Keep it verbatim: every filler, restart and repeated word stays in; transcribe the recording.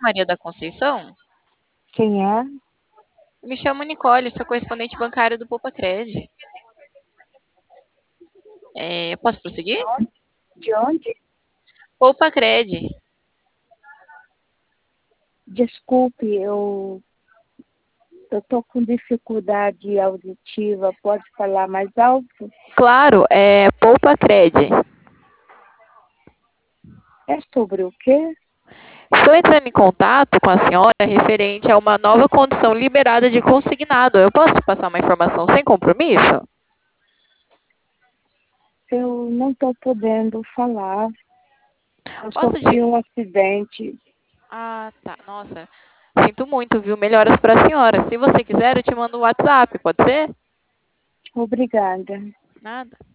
Maria da Conceição? Quem é? Me chamo Nicole, sou correspondente bancária do Poupa Cred. É, posso prosseguir? De onde? Poupa Cred. Desculpe, eu eu tô com dificuldade auditiva. Pode falar mais alto? Claro, é Poupa Cred. É sobre o quê? Estou entrando em contato com a senhora referente a uma nova condição liberada de consignado. Eu posso te passar uma informação sem compromisso? Eu não estou podendo falar. Eu Posso te... sofri um acidente. Ah, tá. Nossa, sinto muito, viu? Melhoras para a senhora. Se você quiser, eu te mando um WhatsApp, pode ser? Obrigada. Nada.